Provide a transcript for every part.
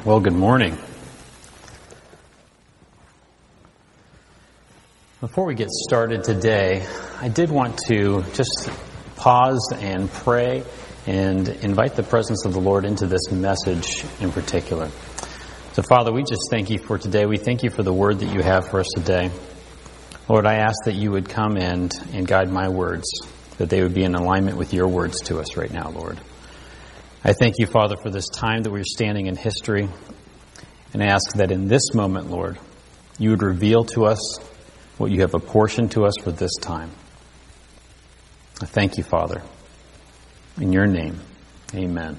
Well, good morning. Before we get started today, I did want to just pause and pray and invite the presence of the Lord into this message in particular. So, Father, we just thank you for today. We thank you for the word that you have for us today. Lord, I ask that you would come and guide my words, that they would be in alignment with your words to us right now, Lord. I thank you, Father, for this time that we're standing in history, and I ask that in this moment, Lord, you would reveal to us what you have apportioned to us for this time. I thank you, Father. In your name, amen.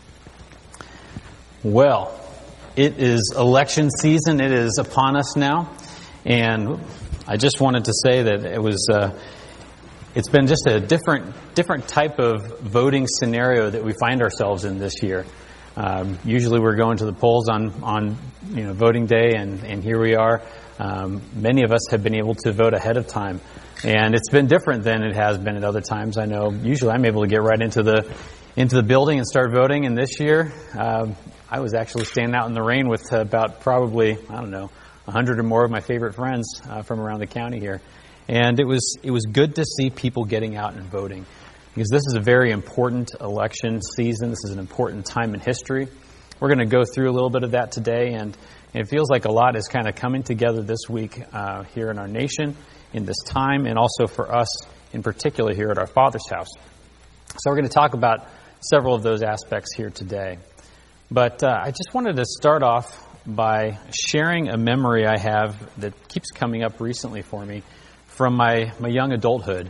Well, it is election season. It is upon us now, and I just wanted to say that it's been just a different type of voting scenario that we find ourselves in this year. Usually we're going to the polls on voting day, and here we are. Many of us have been able to vote ahead of time, and it's been different than it has been at other times. I know usually I'm able to get right into the building and start voting, and this year I was actually standing out in the rain with about probably 100 or more of my favorite friends from around the county here. And it was good to see people getting out and voting, because this is a very important election season. This is an important time in history. We're going to go through a little bit of that today, and it feels like a lot is kind of coming together this week here in our nation, in this time, and also for us in particular here at our Father's house. So we're going to talk about several of those aspects here today. But I just wanted to start off by sharing a memory I have that keeps coming up recently for me from my young adulthood.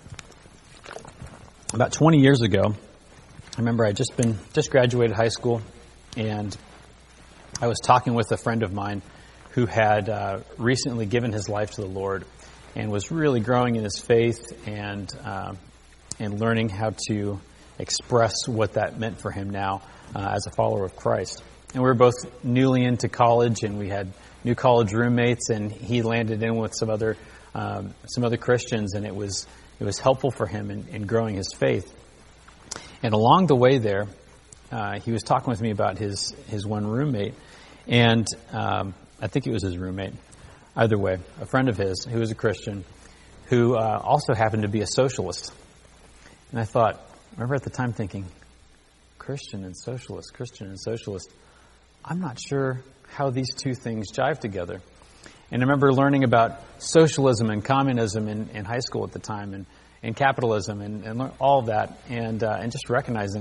About 20 years ago, I remember I just graduated high school, and I was talking with a friend of mine who had recently given his life to the Lord and was really growing in his faith and learning how to express what that meant for him now as a follower of Christ. And we were both newly into college, and we had new college roommates, and he landed in with some other Christians, and it was helpful for him in growing his faith. And along the way there, he was talking with me about his one roommate, and I think it was his roommate. Either way, a friend of his who was a Christian, who also happened to be a socialist. And I remember at the time thinking, Christian and socialist. I'm not sure how these two things jive together. And I remember learning about socialism and communism in high school at the time, and capitalism and all of that, and just recognizing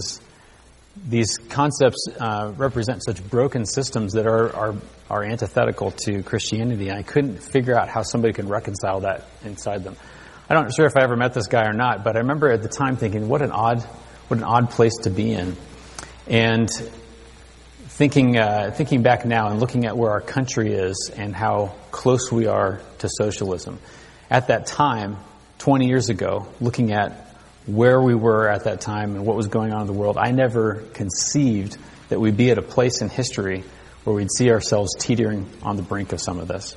these concepts represent such broken systems that are antithetical to Christianity. And I couldn't figure out how somebody can reconcile that inside them. I'm not sure if I ever met this guy or not, but I remember at the time thinking, what an odd place to be in, and thinking back now and looking at where our country is and how close we are to socialism. At that time, 20 years ago, looking at where we were at that time and what was going on in the world, I never conceived that we'd be at a place in history where we'd see ourselves teetering on the brink of some of this.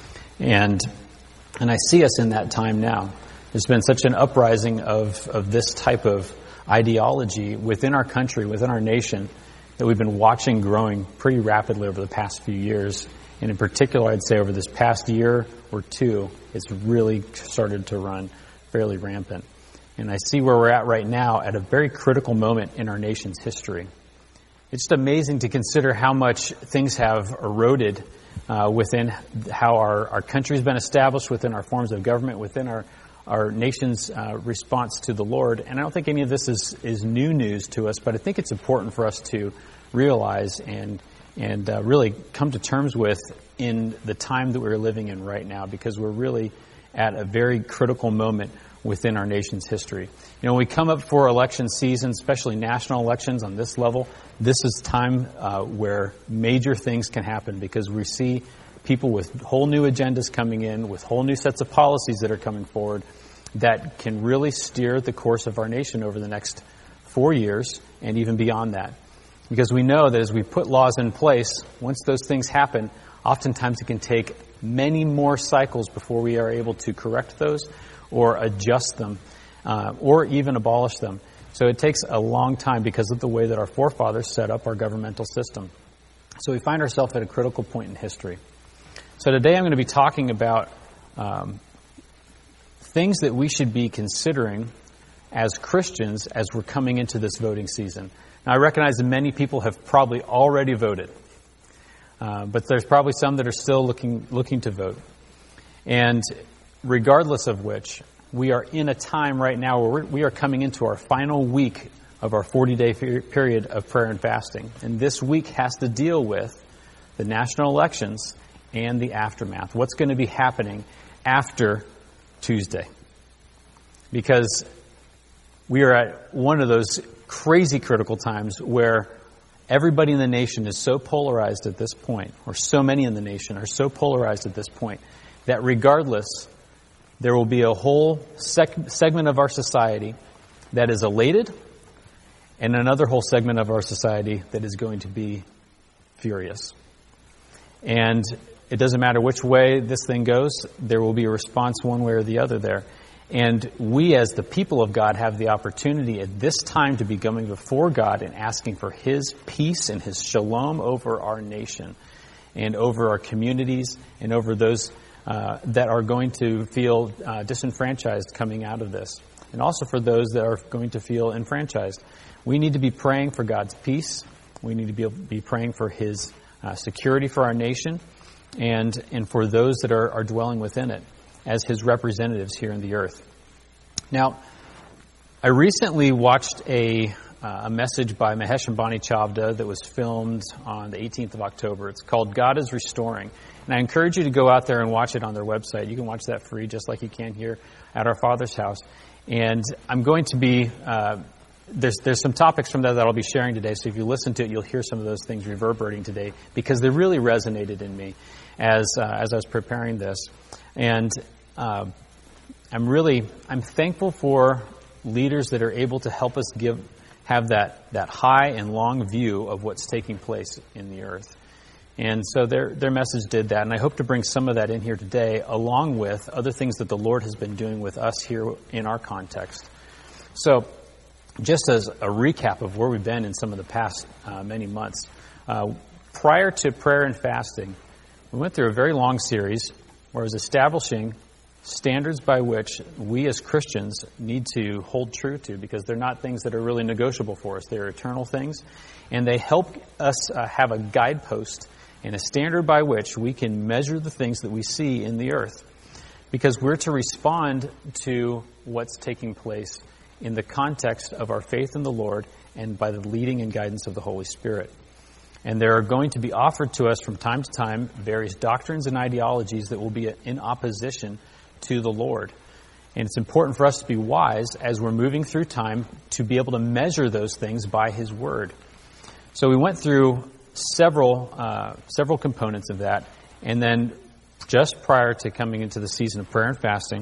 And I see us in that time now. There's been such an uprising of this type of ideology within our country, within our nation, that we've been watching growing pretty rapidly over the past few years. And in particular, I'd say over this past year or two, it's really started to run fairly rampant. And I see where we're at right now at a very critical moment in our nation's history. It's just amazing to consider how much things have eroded within how our country's been established, within our forms of government, within our nation's response to the Lord. And I don't think any of this is new news to us, but I think it's important for us to realize and really come to terms with in the time that we're living in right now, because we're really at a very critical moment within our nation's history. When we come up for election season, especially national elections on this level, this is time where major things can happen, because we see people with whole new agendas coming in, with whole new sets of policies that are coming forward that can really steer the course of our nation over the next 4 years and even beyond that. Because we know that as we put laws in place, once those things happen, oftentimes it can take many more cycles before we are able to correct those or adjust them or even abolish them. So it takes a long time because of the way that our forefathers set up our governmental system. So we find ourselves at a critical point in history. So today I'm going to be talking about things that we should be considering as Christians as we're coming into this voting season. Now, I recognize that many people have probably already voted, but there's probably some that are still looking to vote. And regardless of which, we are in a time right now where we are coming into our final week of our 40-day period of prayer and fasting. And this week has to deal with the national elections and the aftermath. What's going to be happening after Tuesday? Because we are at one of those crazy critical times where everybody in the nation is so polarized at this point, or so many in the nation are so polarized at this point, that regardless, there will be a whole segment of our society that is elated, and another whole segment of our society that is going to be furious. And it doesn't matter which way this thing goes, there will be a response one way or the other there. And we as the people of God have the opportunity at this time to be coming before God and asking for His peace and His shalom over our nation and over our communities and over those that are going to feel disenfranchised coming out of this. And also for those that are going to feel enfranchised. We need to be praying for God's peace. We need to be praying for His security for our nation and for those that are dwelling within it as His representatives here in the earth. Now, I recently watched a message by Mahesh and Bonnie Chavda that was filmed on the 18th of October. It's called God is Restoring. And I encourage you to go out there and watch it on their website. You can watch that free just like you can here at our Father's house. And I'm going to be... There's some topics from that I'll be sharing today, so if you listen to it, you'll hear some of those things reverberating today because they really resonated in me as I was preparing this. And I'm thankful for leaders that are able to help us have that high and long view of what's taking place in the earth. And so their message did that, and I hope to bring some of that in here today, along with other things that the Lord has been doing with us here in our context. So, just as a recap of where we've been in some of the past many months, prior to prayer and fasting, we went through a very long series where I was establishing standards by which we as Christians need to hold true to, because they're not things that are really negotiable for us. They're eternal things, and they help us have a guidepost and a standard by which we can measure the things that we see in the earth, because we're to respond to what's taking place in the context of our faith in the Lord and by the leading and guidance of the Holy Spirit. And there are going to be offered to us from time to time various doctrines and ideologies that will be in opposition to the Lord. And it's important for us to be wise as we're moving through time to be able to measure those things by His Word. So we went through several components of that. And then just prior to coming into the season of prayer and fasting,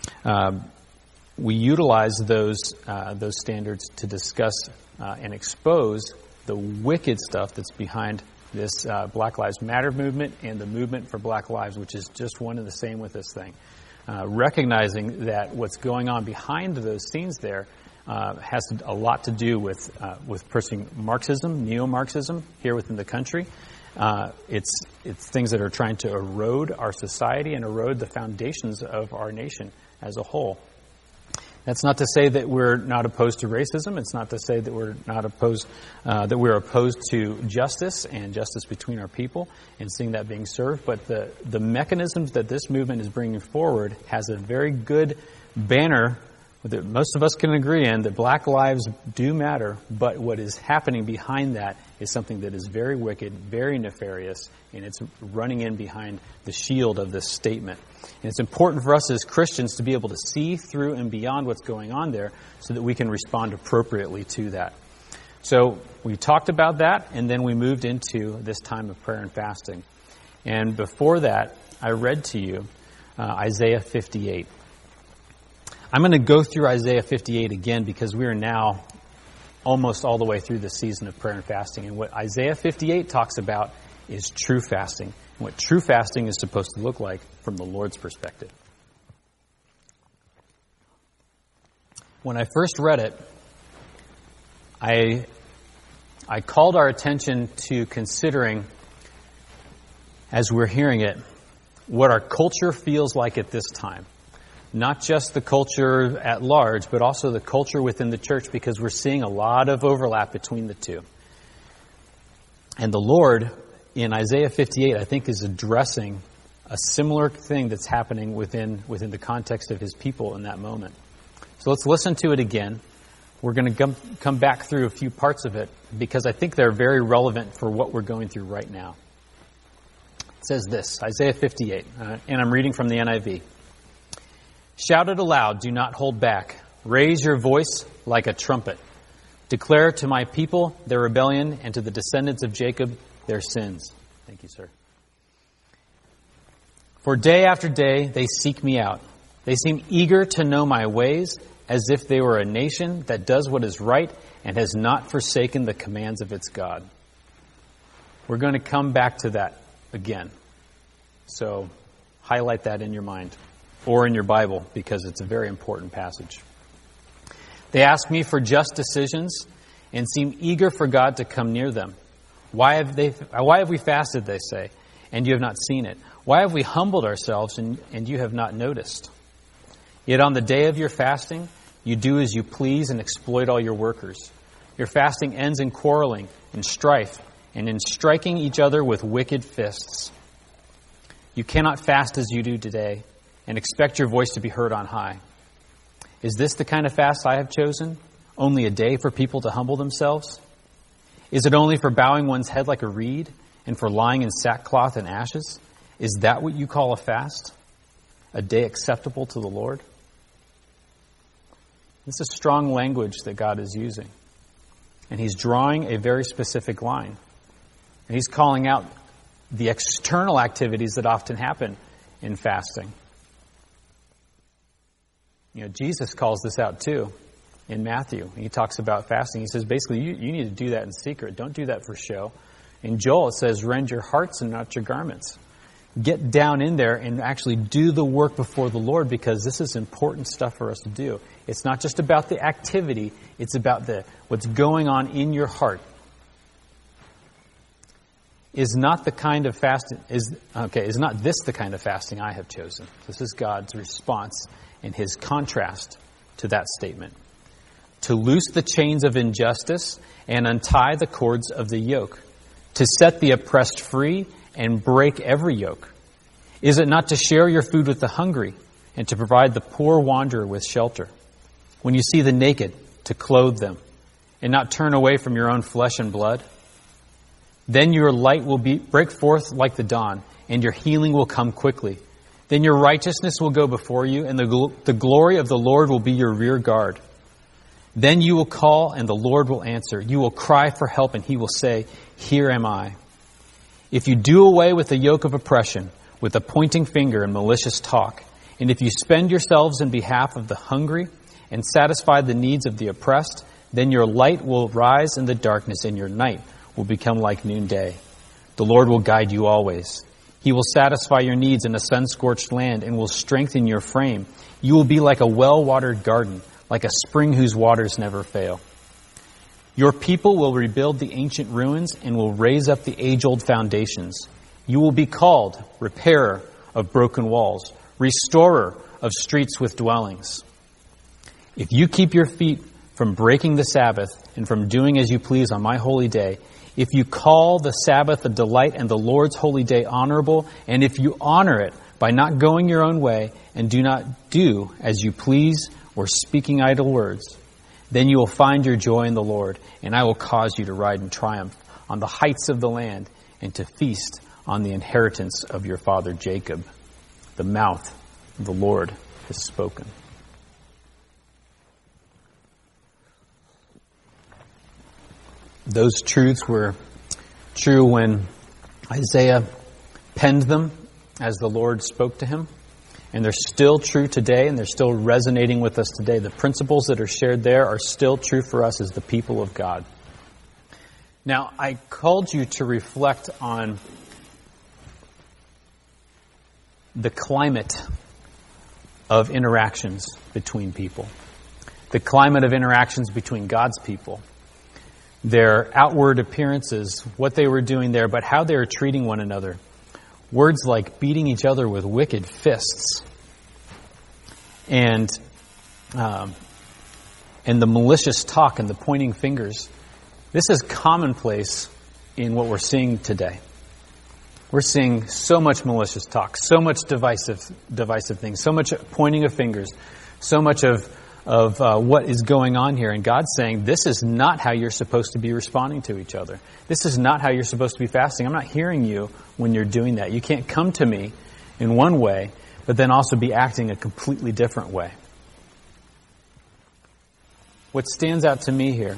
we utilize those standards to discuss and expose the wicked stuff that's behind this Black Lives Matter movement and the movement for Black Lives, which is just one and the same with this thing. Recognizing that what's going on behind those scenes there has a lot to do with pushing Marxism, neo-Marxism here within the country. It's things that are trying to erode our society and erode the foundations of our nation as a whole. That's not to say that we're not opposed to racism. It's not to say that we're not opposed, that we're opposed to justice and justice between our people and seeing that being served. But the mechanisms that this movement is bringing forward has a very good banner that most of us can agree in, that Black lives do matter, but what is happening behind that is something that is very wicked, very nefarious, and it's running in behind the shield of this statement. And it's important for us as Christians to be able to see through and beyond what's going on there so that we can respond appropriately to that. So we talked about that, and then we moved into this time of prayer and fasting. And before that, I read to you Isaiah 58. I'm going to go through Isaiah 58 again because we are now almost all the way through the season of prayer and fasting. And what Isaiah 58 talks about is true fasting, and what true fasting is supposed to look like from the Lord's perspective. When I first read it, I called our attention to considering as we're hearing it, what our culture feels like at this time. Not just the culture at large, but also the culture within the church, because we're seeing a lot of overlap between the two. And the Lord, in Isaiah 58, I think is addressing a similar thing that's happening within the context of his people in that moment. So let's listen to it again. We're going to come back through a few parts of it, because I think they're very relevant for what we're going through right now. It says this, Isaiah 58, and I'm reading from the NIV. Shout it aloud, do not hold back. Raise your voice like a trumpet. Declare to my people their rebellion, and to the descendants of Jacob their sins. Thank you, sir. For day after day they seek me out. They seem eager to know my ways, as if they were a nation that does what is right and has not forsaken the commands of its God. We're going to come back to that again. So highlight that in your mind or in your Bible, because it's a very important passage. They ask me for just decisions and seem eager for God to come near them. Why have we fasted, they say, and you have not seen it? Why have we humbled ourselves and you have not noticed? Yet on the day of your fasting, you do as you please and exploit all your workers. Your fasting ends in quarreling, in strife, and in striking each other with wicked fists. You cannot fast as you do today and expect your voice to be heard on high. Is this the kind of fast I have chosen? Only a day for people to humble themselves? Is it only for bowing one's head like a reed and for lying in sackcloth and ashes? Is that what you call a fast? A day acceptable to the Lord? This is strong language that God is using. And he's drawing a very specific line. And he's calling out the external activities that often happen in fasting. Jesus calls this out too in Matthew. He talks about fasting. He says, basically, you need to do that in secret. Don't do that for show. In Joel, it says, rend your hearts and not your garments. Get down in there and actually do the work before the Lord, because this is important stuff for us to do. It's not just about the activity. It's about what's going on in your heart. Is not this the kind of fasting I have chosen? This is God's response in his contrast to that statement. To loose the chains of injustice and untie the cords of the yoke. To set the oppressed free and break every yoke. Is it not to share your food with the hungry and to provide the poor wanderer with shelter? When you see the naked, to clothe them and not turn away from your own flesh and blood? Then your light will break forth like the dawn, and your healing will come quickly. Then your righteousness will go before you, and the glory of the Lord will be your rear guard. Then you will call, and the Lord will answer. You will cry for help, and he will say, here am I. If you do away with the yoke of oppression, with a pointing finger and malicious talk, and if you spend yourselves in behalf of the hungry and satisfy the needs of the oppressed, then your light will rise in the darkness, and your night will become like noonday. The Lord will guide you always. He will satisfy your needs in a sun-scorched land and will strengthen your frame. You will be like a well-watered garden, like a spring whose waters never fail. Your people will rebuild the ancient ruins and will raise up the age-old foundations. You will be called repairer of broken walls, restorer of streets with dwellings. If you keep your feet from breaking the Sabbath and from doing as you please on my holy day, if you call the Sabbath a delight and the Lord's holy day honorable, and if you honor it by not going your own way and do not do as you please or speaking idle words, then you will find your joy in the Lord, and I will cause you to ride in triumph on the heights of the land and to feast on the inheritance of your father Jacob. The mouth of the Lord has spoken. Those truths were true when Isaiah penned them as the Lord spoke to him. And they're still true today, and they're still resonating with us today. The principles that are shared there are still true for us as the people of God. Now, I called you to reflect on the climate of interactions between people. The climate of interactions between God's people. Their outward appearances, what they were doing there, but how they were treating one another. Words like beating each other with wicked fists and the malicious talk and the pointing fingers. This is commonplace in what we're seeing today. We're seeing so much malicious talk, so much divisive things, so much pointing of fingers, so much of what is going on here. And God's saying, this is not how you're supposed to be responding to each other. This is not how you're supposed to be fasting. I'm not hearing you when you're doing that. You can't come to me in one way, but then also be acting a completely different way. What stands out to me here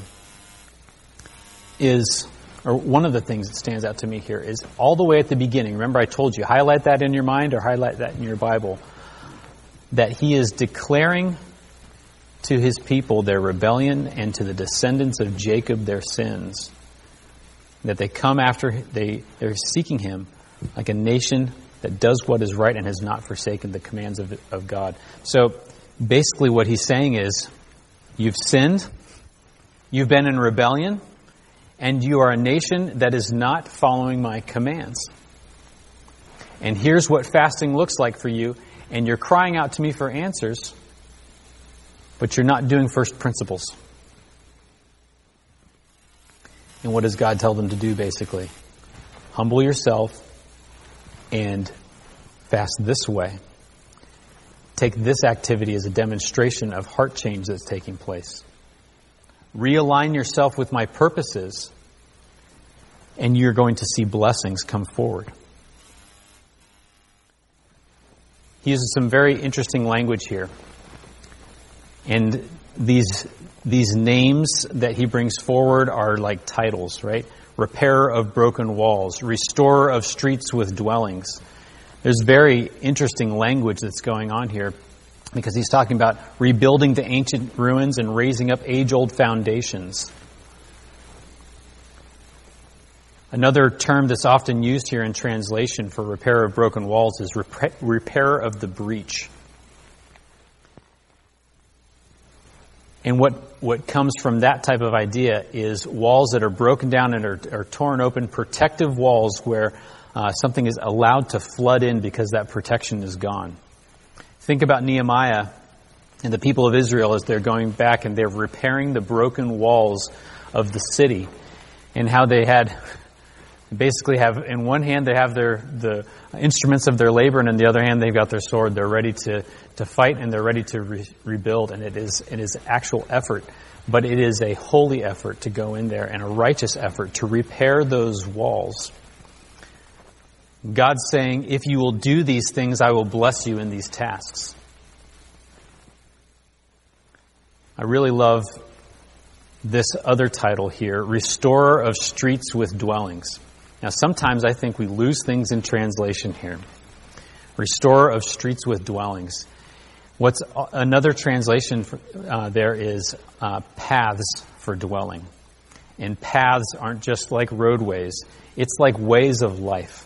is, or one of the things that stands out to me here is all the way at the beginning. Remember I told you, highlight that in your mind or highlight that in your Bible, that he is declaring to his people their rebellion and to the descendants of Jacob their sins. That they come after, they're seeking him like a nation that does what is right and has not forsaken the commands of God. So basically what he's saying is, you've sinned, you've been in rebellion, and you are a nation that is not following my commands. And here's what fasting looks like for you, and you're crying out to me for answers, but you're not doing first principles. And what does God tell them to do, basically? Humble yourself and fast this way. Take this activity as a demonstration of heart change that's taking place. Realign yourself with my purposes, and you're going to see blessings come forward. He uses some very interesting language here. And these names that he brings forward are like titles, right? Repairer of broken walls, restorer of streets with dwellings. There's very interesting language that's going on here because he's talking about rebuilding the ancient ruins and raising up age-old foundations. Another term that's often used here in translation for repair of broken walls is repair of the breach. And what comes from that type of idea is walls that are broken down and are torn open, protective walls where something is allowed to flood in because that protection is gone. Think about Nehemiah and the people of Israel as they're going back and they're repairing the broken walls of the city, and how they had basically have, in one hand they have the instruments of their labor, and in the other hand they've got their sword. They're ready to fight, and they're ready to rebuild. And it is actual effort, but it is a holy effort to go in there and a righteous effort to repair those walls. God's saying, if you will do these things, I will bless you in these tasks. I really love this other title here, Restorer of Streets with Dwellings. Now, sometimes I think we lose things in translation here. Restorer of Streets with Dwellings. What's another translation there is paths for dwelling. And paths aren't just like roadways. It's like ways of life.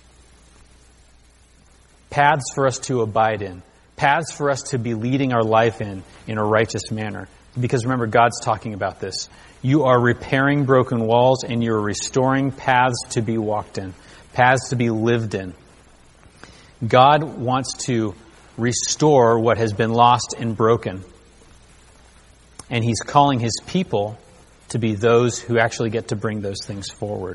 Paths for us to abide in. Paths for us to be leading our life in a righteous manner. Because remember, God's talking about this. You are repairing broken walls, and you're restoring paths to be walked in. Paths to be lived in. God wants to restore what has been lost and broken. And He's calling His people to be those who actually get to bring those things forward.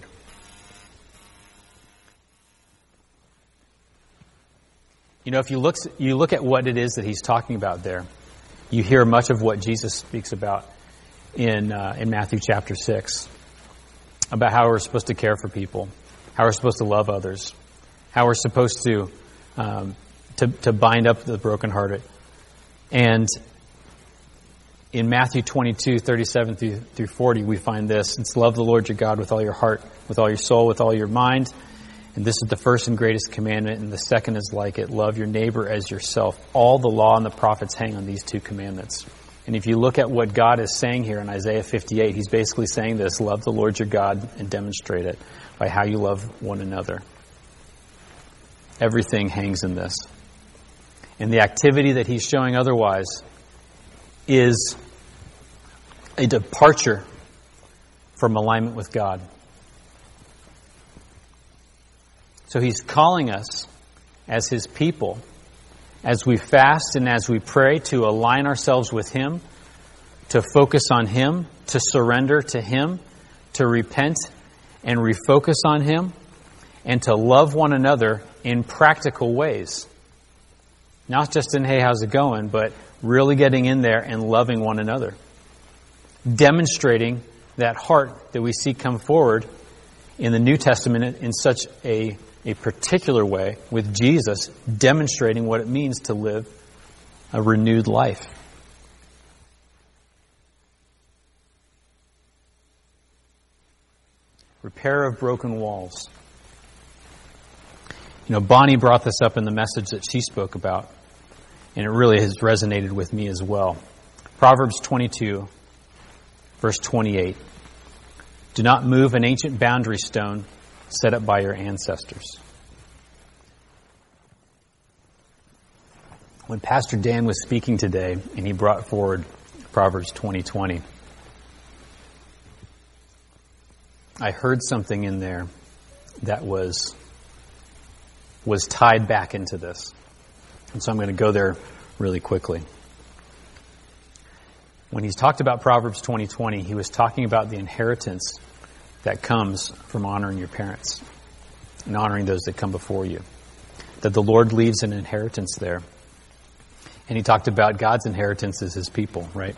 You know, if you look at what it is that He's talking about there, you hear much of what Jesus speaks about in Matthew chapter 6, about how we're supposed to care for people, how we're supposed to love others, how we're supposed to bind up the brokenhearted. And in Matthew 22:37 through 40, we find this. It's love the Lord your God with all your heart, with all your soul, with all your mind. And this is the first and greatest commandment, and the second is like it. Love your neighbor as yourself. All the law and the prophets hang on these two commandments. And if you look at what God is saying here in Isaiah 58, He's basically saying this: love the Lord your God and demonstrate it by how you love one another. Everything hangs in this. And the activity that He's showing otherwise is a departure from alignment with God. So he's calling us as his people, as we fast and as we pray, to align ourselves with him, to focus on him, to surrender to him, to repent and refocus on him, and to love one another in practical ways. Not just in, hey, how's it going, but really getting in there and loving one another. Demonstrating that heart that we see come forward in the New Testament in such a particular way, with Jesus demonstrating what it means to live a renewed life. Repair of broken walls. Bonnie brought this up in the message that she spoke about, and it really has resonated with me as well. Proverbs 22, verse 28. Do not move an ancient boundary stone set up by your ancestors. When Pastor Dan was speaking today, and he brought forward Proverbs 20:20, I heard something in there that was tied back into this. And so I'm going to go there really quickly. When he's talked about Proverbs 20:20, he was talking about the inheritance that comes from honoring your parents and honoring those that come before you. That the Lord leaves an inheritance there. And he talked about God's inheritance as his people, right?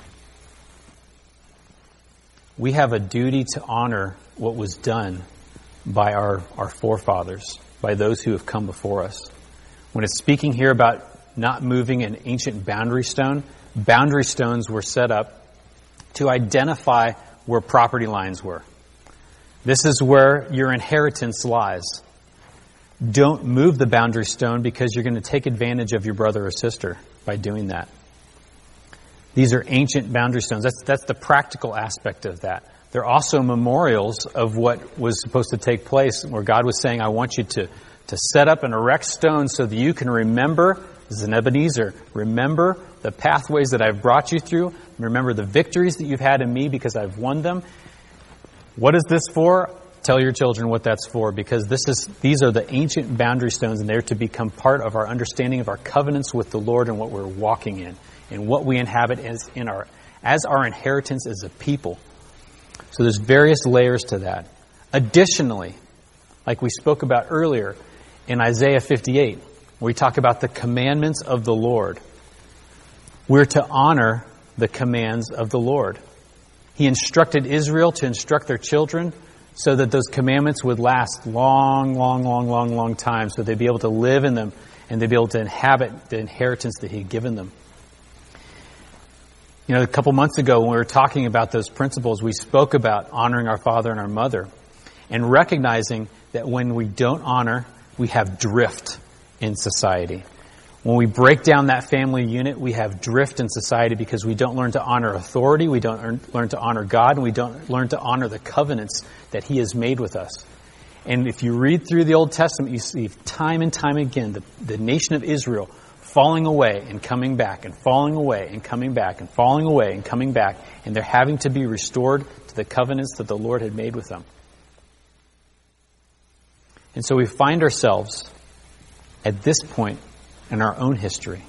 We have a duty to honor what was done by our forefathers, by those who have come before us. When it's speaking here about not moving an ancient boundary stone, boundary stones were set up to identify where property lines were. This is where your inheritance lies. Don't move the boundary stone because you're going to take advantage of your brother or sister by doing that. These are ancient boundary stones. That's the practical aspect of that. They're also memorials of what was supposed to take place, where God was saying, I want you to set up an erect stone so that you can remember, this is an Ebenezer, remember the pathways that I've brought you through, remember the victories that you've had in me because I've won them. What is this for? Tell your children what that's for, because these are the ancient boundary stones, and they're to become part of our understanding of our covenants with the Lord and what we're walking in, and what we inhabit as our inheritance as a people. So there's various layers to that. Additionally, like we spoke about earlier in Isaiah 58, where we talk about the commandments of the Lord, we're to honor the commands of the Lord. He instructed Israel to instruct their children so that those commandments would last long time, so they'd be able to live in them and they'd be able to inhabit the inheritance that He'd given them. A couple months ago when we were talking about those principles, we spoke about honoring our father and our mother and recognizing that when we don't honor, we have drift in society. When we break down that family unit, we have drift in society because we don't learn to honor authority, we don't learn to honor God, and we don't learn to honor the covenants that He has made with us. And if you read through the Old Testament, you see time and time again the nation of Israel falling away and coming back, and falling away and coming back, and falling away and coming back, and they're having to be restored to the covenants that the Lord had made with them. And so we find ourselves at this point in our own history.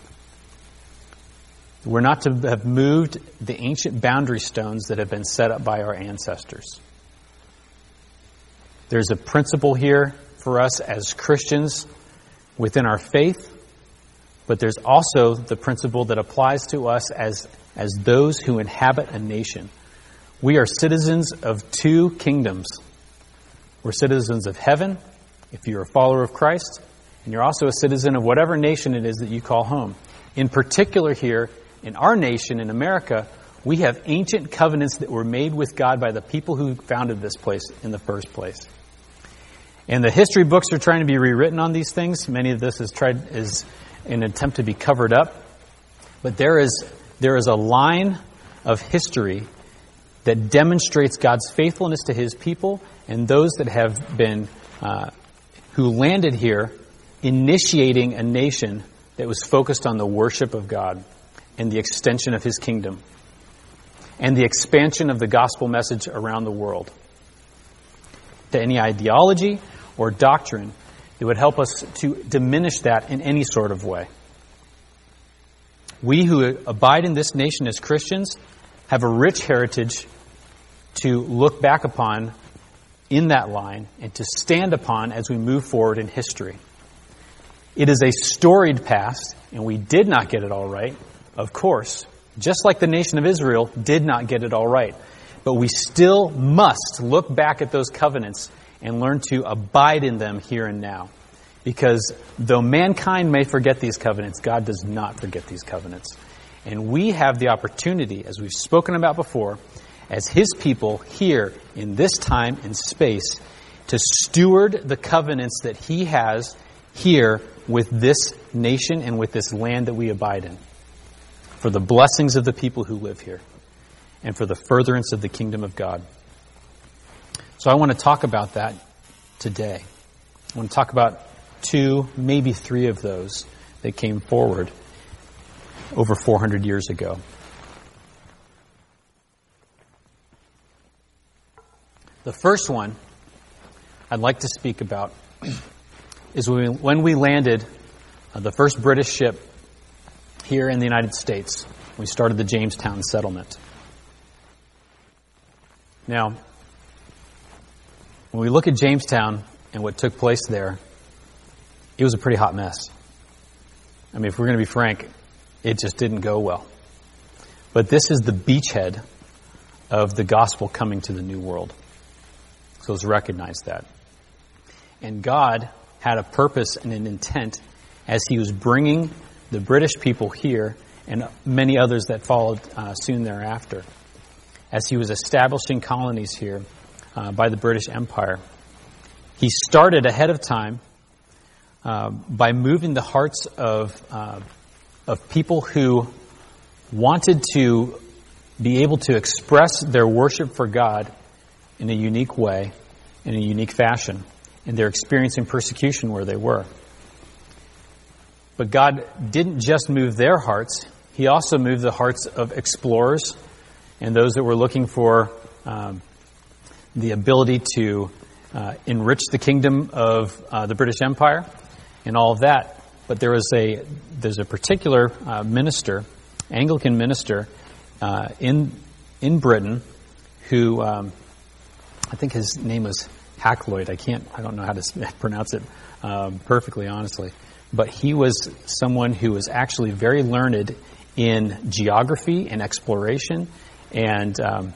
We're not to have moved the ancient boundary stones that have been set up by our ancestors. There's a principle here for us as Christians within our faith, but there's also the principle that applies to us as those who inhabit a nation. We are citizens of two kingdoms. We're citizens of heaven, if you're a follower of Christ, and you're also a citizen of whatever nation it is that you call home. In particular here, in our nation, in America, we have ancient covenants that were made with God by the people who founded this place in the first place. And the history books are trying to be rewritten on these things. Many of this is an attempt to be covered up. But there is a line of history that demonstrates God's faithfulness to His people, and those that have been, who landed here, initiating a nation that was focused on the worship of God and the extension of His kingdom and the expansion of the gospel message around the world. To any ideology or doctrine that would help us to diminish that in any sort of way. We who abide in this nation as Christians have a rich heritage to look back upon in that line and to stand upon as we move forward in history. It is a storied past, and we did not get it all right, of course, just like the nation of Israel did not get it all right. But we still must look back at those covenants and learn to abide in them here and now. Because though mankind may forget these covenants, God does not forget these covenants. And we have the opportunity, as we've spoken about before, as His people here in this time and space, to steward the covenants that He has here with this nation and with this land that we abide in, for the blessings of the people who live here, and for the furtherance of the kingdom of God. So I want to talk about that today. I want to talk about 2, maybe 3 of those that came forward over 400 years ago. The first one I'd like to speak about is when we landed the first British ship here in the United States. We started the Jamestown settlement. Now, when we look at Jamestown and what took place there, it was a pretty hot mess. I mean, if we're going to be frank, it just didn't go well. But this is the beachhead of the gospel coming to the New World. So let's recognize that. And God had a purpose and an intent as He was bringing the British people here and many others that followed soon thereafter. As He was establishing colonies here by the British Empire. He started ahead of time by moving the hearts of people who wanted to be able to express their worship for God in a unique way, in a unique fashion. And they're experiencing persecution where they were. But God didn't just move their hearts. He also moved the hearts of explorers and those that were looking for the ability to enrich the kingdom of the British Empire and all of that. But there's a particular minister, Anglican minister, in Britain who I think his name was Hakluyt. I don't know how to pronounce it perfectly, honestly. But he was someone who was actually very learned in geography and exploration and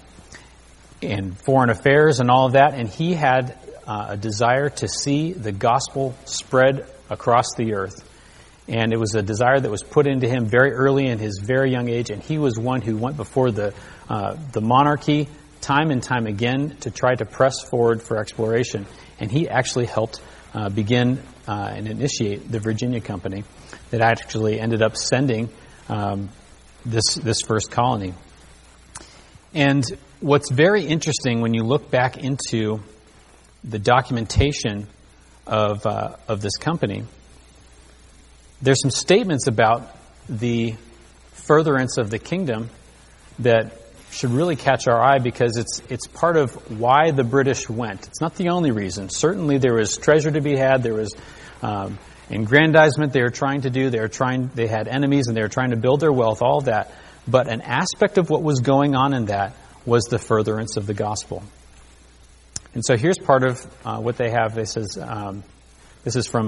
foreign affairs and all of that. And he had a desire to see the gospel spread across the earth. And it was a desire that was put into him very early in his very young age. And he was one who went before the monarchy time and time again to try to press forward for exploration. And he actually helped begin and initiate the Virginia Company that actually ended up sending this first colony. And what's very interesting when you look back into the documentation of this company, there's some statements about the furtherance of the kingdom that should really catch our eye because it's part of why the British went. It's not the only reason. Certainly there was treasure to be had. There was aggrandizement they were trying to do. They had enemies and they were trying to build their wealth, all of that. But an aspect of what was going on in that was the furtherance of the gospel. And so here's part of what they have. This is from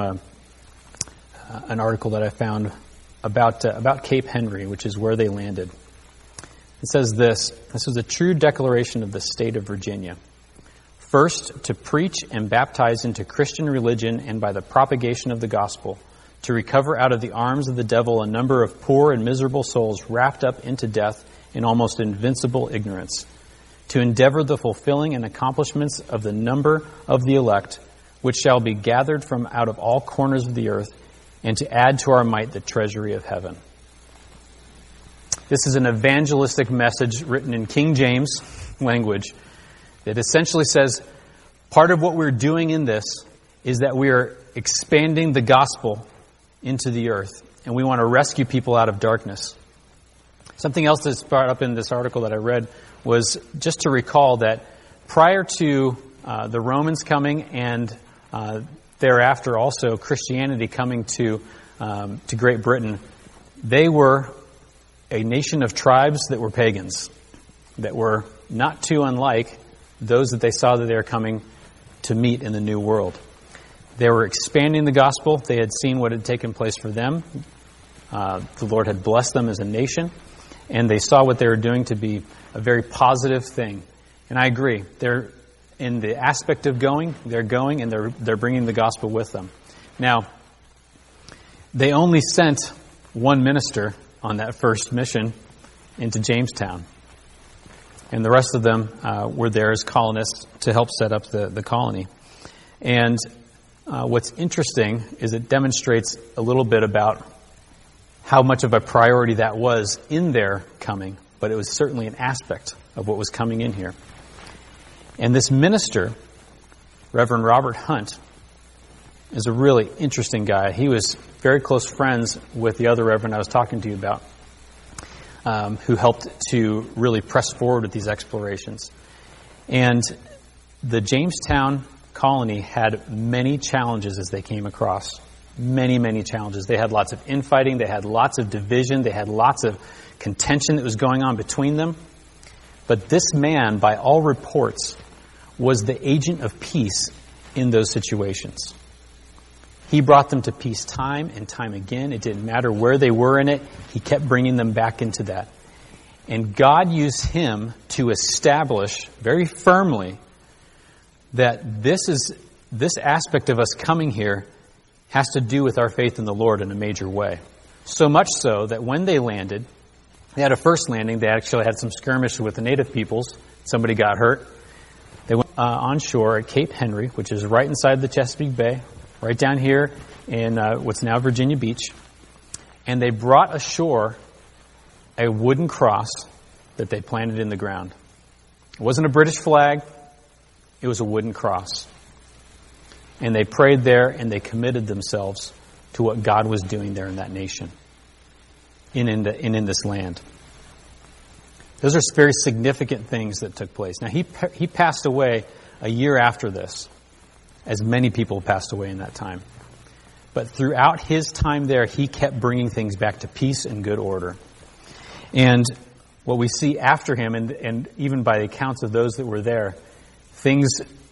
an article that I found about Cape Henry, which is where they landed. It says this was a true declaration of the state of Virginia. First, to preach and baptize into Christian religion and by the propagation of the gospel, to recover out of the arms of the devil a number of poor and miserable souls wrapped up into death in almost invincible ignorance, to endeavor the fulfilling and accomplishments of the number of the elect, which shall be gathered from out of all corners of the earth, and to add to our might the treasury of heaven. This is an evangelistic message written in King James language that essentially says part of what we're doing in this is that we are expanding the gospel into the earth, and we want to rescue people out of darkness. Something else that's brought up in this article that I read was just to recall that prior to the Romans coming and thereafter also Christianity coming to Great Britain, they were a nation of tribes that were pagans, that were not too unlike those that they saw that they were coming to meet in the New World. They were expanding the gospel. They had seen what had taken place for them. The Lord had blessed them as a nation, and they saw what they were doing to be a very positive thing. And I agree. They're in the aspect of going, they're going, and they're bringing the gospel with them. Now, they only sent one minister on that first mission into Jamestown. And the rest of them were there as colonists to help set up the colony. And what's interesting is it demonstrates a little bit about how much of a priority that was in their coming, but it was certainly an aspect of what was coming in here. And this minister, Reverend Robert Hunt, is a really interesting guy. He was very close friends with the other reverend I was talking to you about, who helped to really press forward with these explorations. And the Jamestown colony had many challenges as they came across. Many, many challenges. They had lots of infighting. They had lots of division. They had lots of contention that was going on between them. But this man, by all reports, was the agent of peace in those situations. He brought them to peace time and time again. It didn't matter where they were in it. He kept bringing them back into that. And God used him to establish very firmly that this aspect of us coming here has to do with our faith in the Lord in a major way. So much so that when they landed, they had a first landing. They actually had some skirmish with the native peoples. Somebody got hurt. They went on shore at Cape Henry, which is right inside the Chesapeake Bay, right down here in what's now Virginia Beach. And they brought ashore a wooden cross that they planted in the ground. It wasn't a British flag. It was a wooden cross. And they prayed there and they committed themselves to what God was doing there in that nation and in this land. Those are very significant things that took place. Now, he passed away a year after this, as many people passed away in that time. But throughout his time there, he kept bringing things back to peace and good order. And what we see after him, and even by the accounts of those that were there, things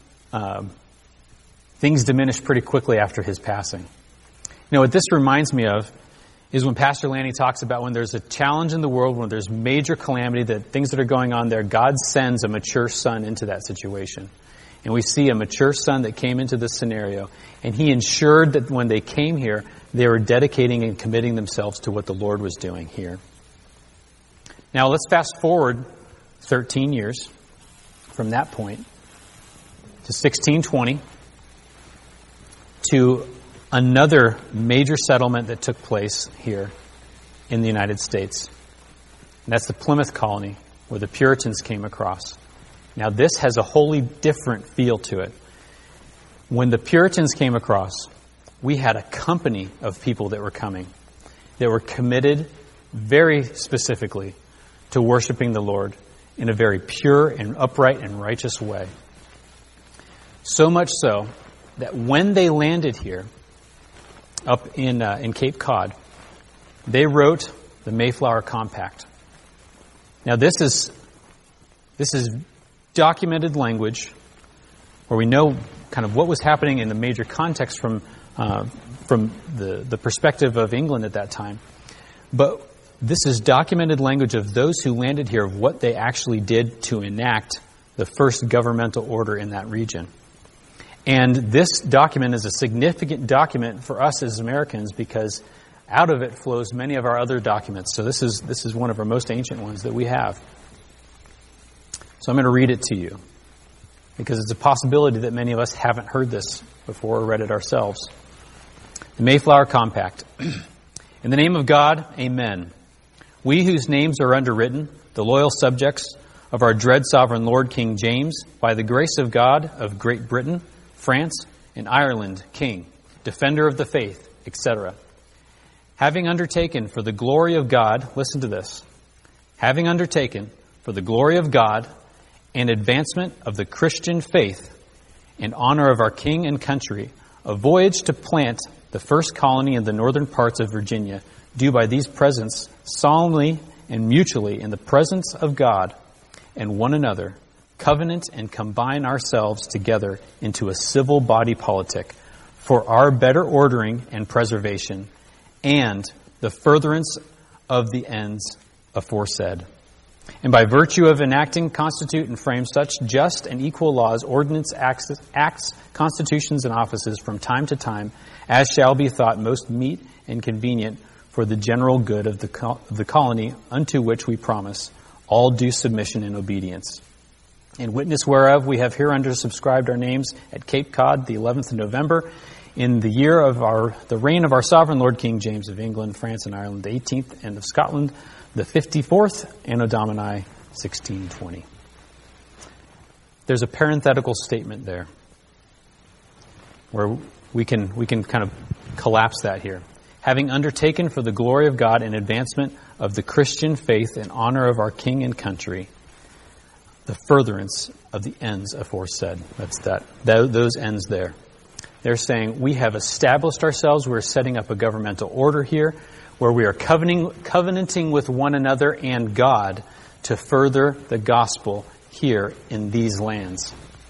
diminished pretty quickly after his passing. You know, what this reminds me of is when Pastor Lanny talks about when there's a challenge in the world, when there's major calamity, that things that are going on there, God sends a mature son into that situation. And we see a mature son that came into this scenario, and he ensured that when they came here, they were dedicating and committing themselves to what the Lord was doing here. Now, let's fast forward 13 years from that point to 1620 to another major settlement that took place here in the United States. And that's the Plymouth colony, where the Puritans came across. Now, this has a wholly different feel to it. When the Puritans came across, we had a company of people that were coming, that were committed very specifically to worshiping the Lord in a very pure and upright and righteous way. So much so that when they landed here, up in Cape Cod, they wrote the Mayflower Compact. Now, this is documented language where we know kind of what was happening in the major context from the perspective of England at that time. But this is documented language of those who landed here, of what they actually did to enact the first governmental order in that region. And this document is a significant document for us as Americans because out of it flows many of our other documents. So this is one of our most ancient ones that we have. So I'm going to read it to you because it's a possibility that many of us haven't heard this before or read it ourselves. The Mayflower Compact. In the name of God, amen. We whose names are underwritten, the loyal subjects of our dread sovereign Lord King James, by the grace of God of Great Britain, France, and Ireland, King, defender of the faith, etc. Having undertaken for the glory of God, listen to this, having undertaken for the glory of God and advancement of the Christian faith and honor of our King and country, A voyage to plant the first colony in the northern parts of Virginia, do by these presents solemnly and mutually in the presence of God and one another, covenant and combine ourselves together into a civil body politic for our better ordering and preservation and the furtherance of the ends aforesaid. And by virtue of enacting, constitute, and frame such just and equal laws, ordinance, acts, constitutions, and offices from time to time, as shall be thought most meet and convenient for the general good of the colony, unto which we promise all due submission and obedience. In witness whereof we have hereunder subscribed our names at Cape Cod, the 11th of November, in the year of the reign of our sovereign Lord King James of England, France, and Ireland, the 18th, and of Scotland, the 54th, Anno Domini 1620. There's a parenthetical statement there where we can kind of collapse that here. Having undertaken for the glory of God and advancement of the Christian faith in honor of our King and country, the furtherance of the ends aforesaid. That's those ends there. They're saying we have established ourselves. We're setting up a governmental order here where we are covenanting with one another and God to further the gospel here in these lands.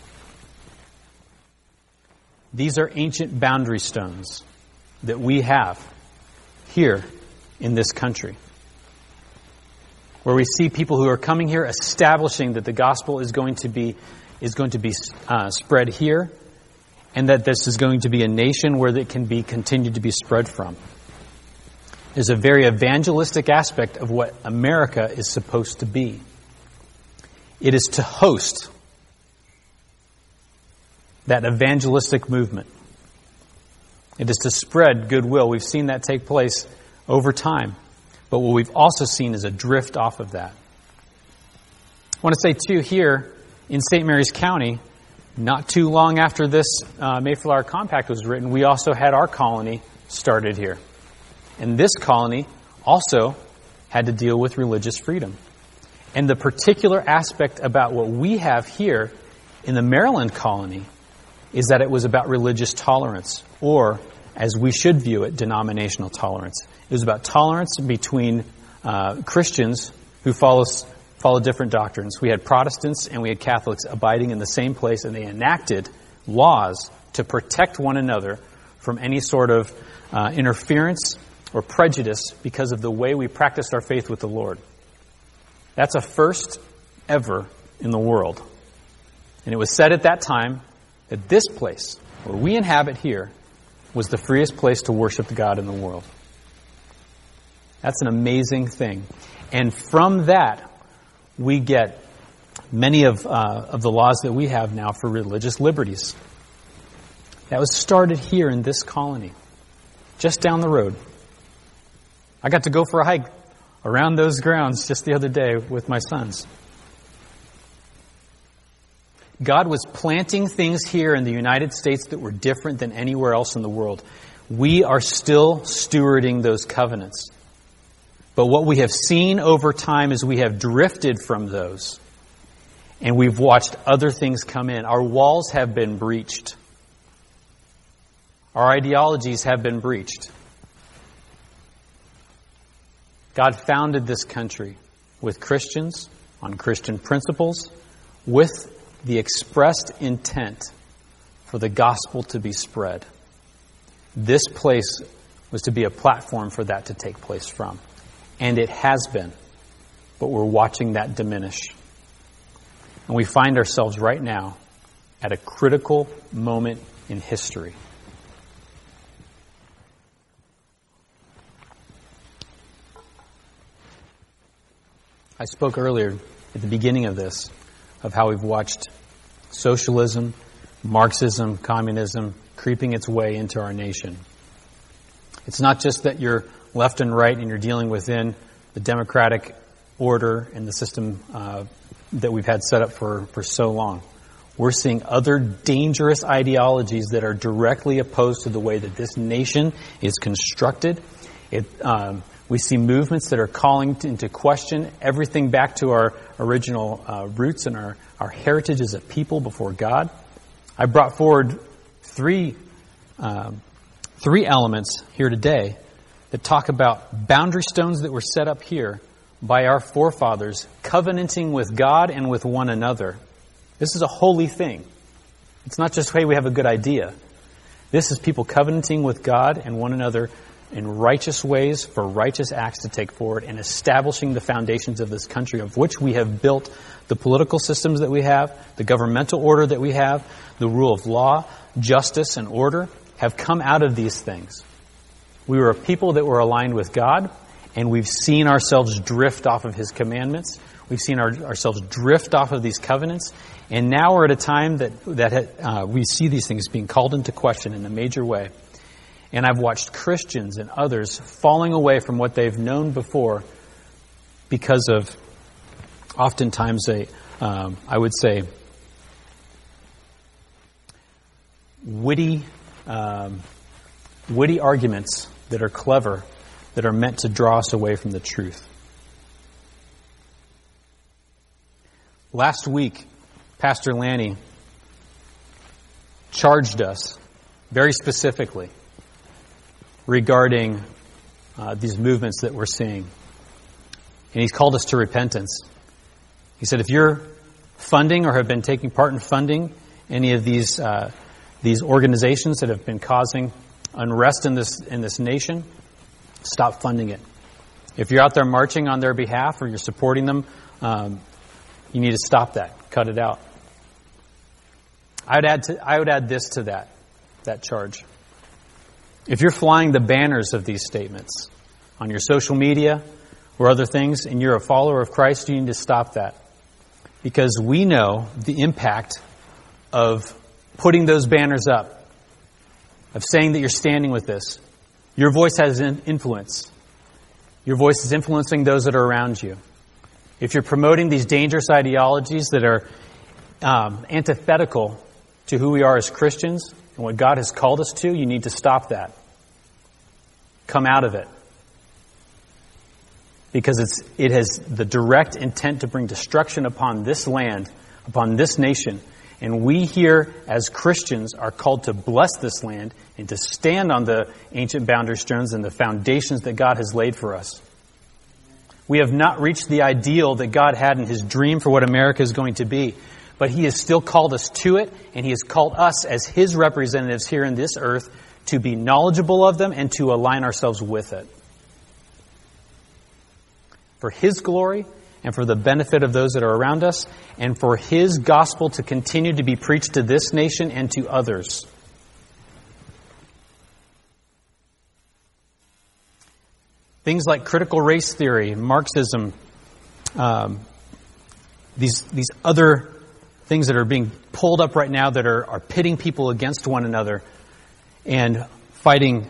These are ancient boundary stones that we have here in this country, where we see people who are coming here establishing that the gospel is going to be spread here, and that this is going to be a nation where it can be continued to be spread from. There's a very evangelistic aspect of what America is supposed to be. It is to host that evangelistic movement. It is to spread goodwill. We've seen that take place over time. But what we've also seen is a drift off of that. I want to say, too, here in St. Mary's County, not too long after this Mayflower Compact was written, we also had our colony started here. And this colony also had to deal with religious freedom. And the particular aspect about what we have here in the Maryland colony is that it was about religious tolerance, or, as we should view it, denominational tolerance. It was about tolerance between Christians who follow different doctrines. We had Protestants and we had Catholics abiding in the same place, and they enacted laws to protect one another from any sort of interference or prejudice because of the way we practiced our faith with the Lord. That's a first ever in the world. And it was said at that time that this place, where we inhabit here, was the freest place to worship God in the world. That's an amazing thing. And from that, we get many of the laws that we have now for religious liberties. That was started here in this colony, just down the road. I got to go for a hike around those grounds just the other day with my sons. God was planting things here in the United States that were different than anywhere else in the world. We are still stewarding those covenants. But what we have seen over time is we have drifted from those. And we've watched other things come in. Our walls have been breached. Our ideologies have been breached. God founded this country with Christians on Christian principles, with the expressed intent for the gospel to be spread. This place was to be a platform for that to take place from. And it has been. But we're watching that diminish. And we find ourselves right now at a critical moment in history. I spoke earlier at the beginning of this of how we've watched socialism, Marxism, communism creeping its way into our nation. It's not just that you're left and right and you're dealing within the democratic order and the system that we've had set up for so long. We're seeing other dangerous ideologies that are directly opposed to the way that this nation is constructed. We see movements that are calling into question everything back to our original roots and our heritage as a people before God. I brought forward 3 three elements here today that talk about boundary stones that were set up here by our forefathers, covenanting with God and with one another. This is a holy thing. It's not just, hey, we have a good idea. This is people covenanting with God and one another in righteous ways for righteous acts to take forward and establishing the foundations of this country, of which we have built the political systems that we have, the governmental order that we have, the rule of law, justice, and order have come out of these things. We were a people that were aligned with God, and we've seen ourselves drift off of His commandments. We've seen ourselves drift off of these covenants, and now we're at a time that we see these things being called into question in a major way. And I've watched Christians and others falling away from what they've known before because of oftentimes I would say, witty arguments that are clever, that are meant to draw us away from the truth. Last week, Pastor Lanny charged us very specifically regarding these movements that we're seeing. And he's called us to repentance. He said, if you're funding or have been taking part in funding any of these organizations that have been causing unrest in this nation, stop funding it. If you're out there marching on their behalf or you're supporting them, you need to stop that. Cut it out. I would add this to that charge. If you're flying the banners of these statements on your social media or other things and you're a follower of Christ, you need to stop that. Because we know the impact of putting those banners up, of saying that you're standing with this. Your voice has influence. Your voice is influencing those that are around you. If you're promoting these dangerous ideologies that are antithetical to who we are as Christians and what God has called us to, you need to stop that. Come out of it. Because it has the direct intent to bring destruction upon this land, upon this nation. And we here as Christians are called to bless this land and to stand on the ancient boundary stones and the foundations that God has laid for us. We have not reached the ideal that God had in His dream for what America is going to be. But He has still called us to it, and He has called us as His representatives here in this earth to be knowledgeable of them and to align ourselves with it. For His glory and for the benefit of those that are around us, and for His gospel to continue to be preached to this nation and to others. Things like critical race theory, Marxism, these other things that are being pulled up right now that are pitting people against one another and fighting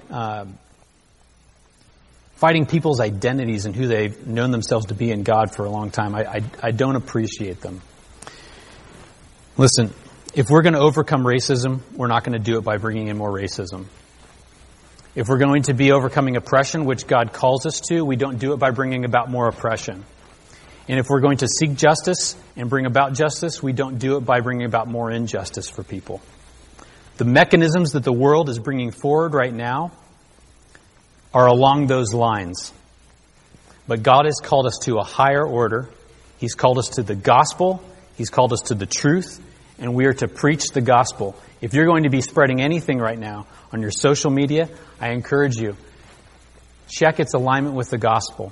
people's identities and who they've known themselves to be in God for a long time. I don't appreciate them. Listen, if we're going to overcome racism, we're not going to do it by bringing in more racism. If we're going to be overcoming oppression, which God calls us to, we don't do it by bringing about more oppression. And if we're going to seek justice and bring about justice, we don't do it by bringing about more injustice for people. The mechanisms that the world is bringing forward right now are along those lines. But God has called us to a higher order. He's called us to the gospel. He's called us to the truth. And we are to preach the gospel. If you're going to be spreading anything right now on your social media, I encourage you, check its alignment with the gospel.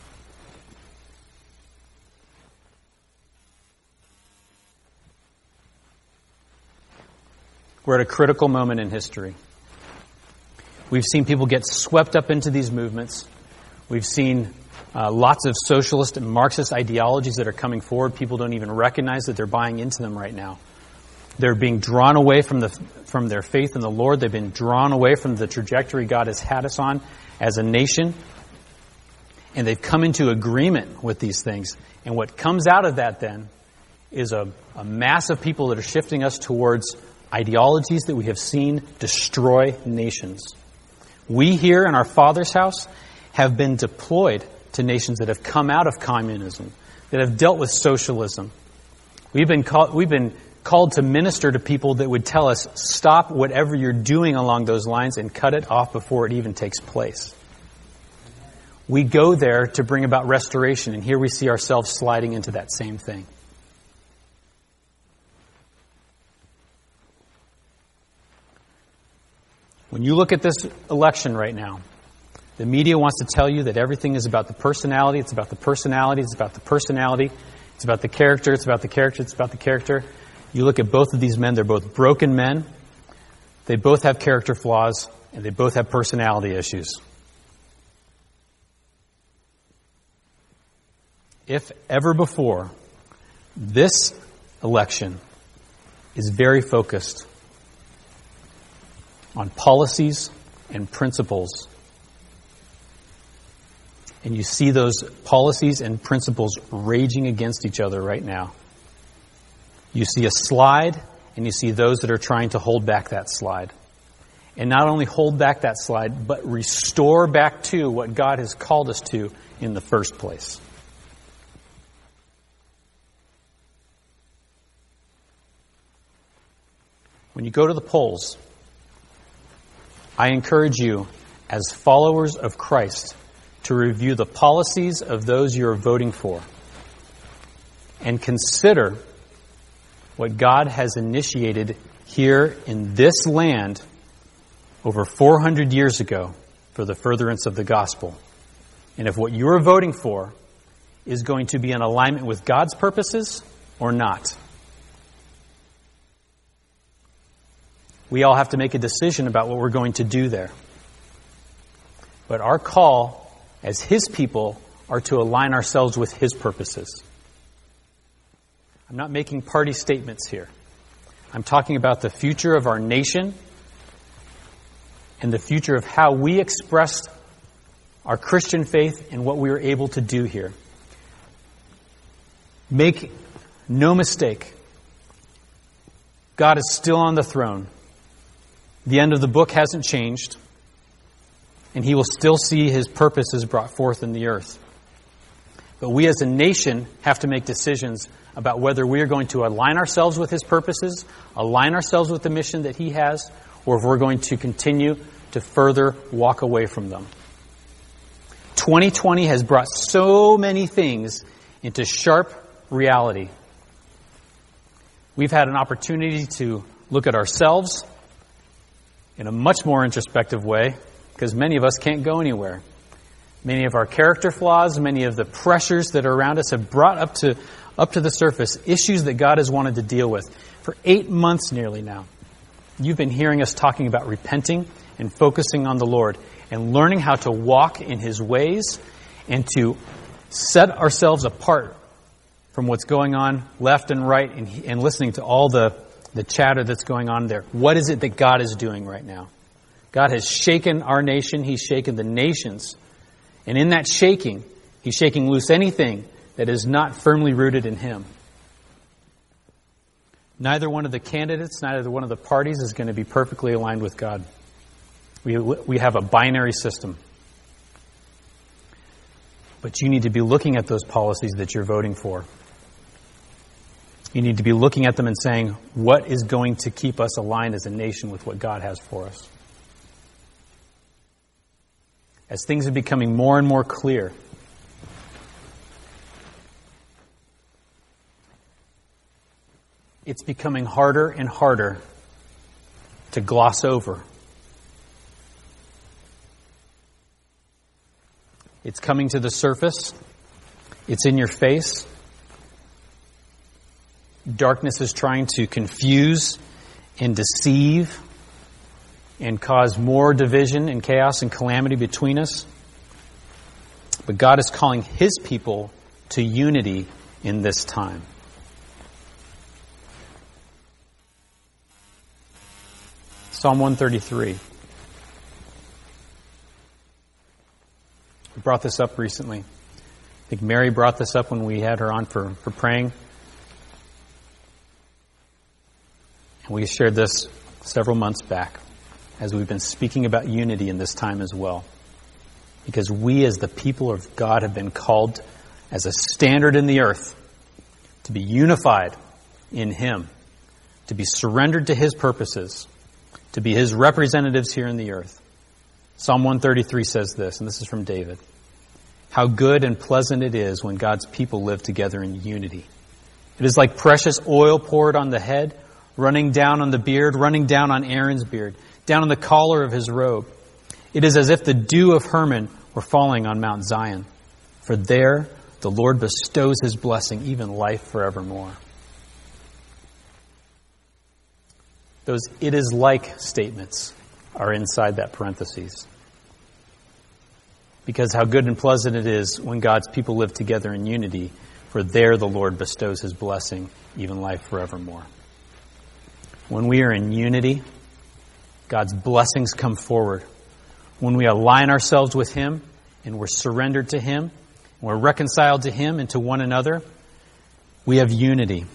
We're at a critical moment in history. We've seen people get swept up into these movements. We've seen lots of socialist and Marxist ideologies that are coming forward. People don't even recognize that they're buying into them right now. They're being drawn away from their faith in the Lord. They've been drawn away from the trajectory God has had us on as a nation. And they've come into agreement with these things. And what comes out of that then is a mass of people that are shifting us towards ideologies that we have seen destroy nations. We here in our Father's house have been deployed to nations that have come out of communism, that have dealt with socialism. We've been called to minister to people that would tell us, stop whatever you're doing along those lines and cut it off before it even takes place. We go there to bring about restoration, and here we see ourselves sliding into that same thing. When you look at this election right now, the media wants to tell you that everything is about the personality, it's about the personality, it's about the personality, it's about the character, it's about the character, it's about the character. You look at both of these men, they're both broken men, they both have character flaws, and they both have personality issues. If ever before, this election is very focused on policies and principles. And you see those policies and principles raging against each other right now. You see a slide, and you see those that are trying to hold back that slide. And not only hold back that slide, but restore back to what God has called us to in the first place. When you go to the polls, I encourage you, as followers of Christ, to review the policies of those you are voting for and consider what God has initiated here in this land over 400 years ago for the furtherance of the gospel. And if what you are voting for is going to be in alignment with God's purposes or not. We all have to make a decision about what we're going to do there. But our call as His people are to align ourselves with His purposes. I'm not making party statements here. I'm talking about the future of our nation and the future of how we expressed our Christian faith and what we were able to do here. Make no mistake, God is still on the throne. The end of the book hasn't changed, and He will still see His purposes brought forth in the earth. But we as a nation have to make decisions about whether we are going to align ourselves with His purposes, align ourselves with the mission that He has, or if we're going to continue to further walk away from them. 2020 has brought so many things into sharp reality. We've had an opportunity to look at ourselves in a much more introspective way, because many of us can't go anywhere. Many of our character flaws, many of the pressures that are around us have brought up to the surface issues that God has wanted to deal with. For 8 months nearly now, you've been hearing us talking about repenting and focusing on the Lord and learning how to walk in His ways and to set ourselves apart from what's going on left and right and listening to all the chatter that's going on there. What is it that God is doing right now? God has shaken our nation. He's shaken the nations. And in that shaking, He's shaking loose anything that is not firmly rooted in Him. Neither one of the candidates, neither one of the parties is going to be perfectly aligned with God. We have a binary system. But you need to be looking at those policies that you're voting for. You need to be looking at them and saying, what is going to keep us aligned as a nation with what God has for us? As things are becoming more and more clear, it's becoming harder and harder to gloss over. It's coming to the surface. It's in your face. Darkness is trying to confuse and deceive and cause more division and chaos and calamity between us. But God is calling His people to unity in this time. Psalm 133. We brought this up recently. I think Mary brought this up when we had her on for praying. And we shared this several months back as we've been speaking about unity in this time as well. Because we as the people of God have been called as a standard in the earth to be unified in Him, to be surrendered to His purposes, to be His representatives here in the earth. Psalm 133 says this, and this is from David. How good and pleasant it is when God's people live together in unity. It is like precious oil poured on the head, running down on the beard, running down on Aaron's beard, down on the collar of his robe. It is as if the dew of Hermon were falling on Mount Zion. For there the Lord bestows His blessing, even life forevermore. Those "it is like" statements are inside that parentheses. Because how good and pleasant it is when God's people live together in unity, for there the Lord bestows His blessing, even life forevermore. When we are in unity, God's blessings come forward. When we align ourselves with Him and we're surrendered to Him, we're reconciled to Him and to one another, we have unity.